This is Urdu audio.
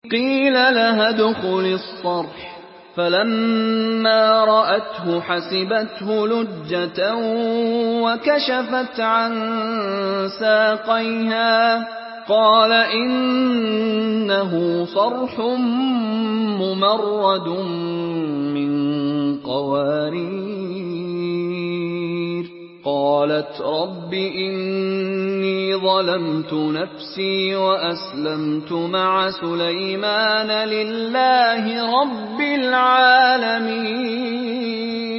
قيل لها ادخلي الصرح فلما رأته حسبته لجة وكشفت عن ساقيها قال إنه صرح ممرد من قوارير قالت رب إني ظلمت نفسي وأسلمت مع سليمان لله رب العالمين.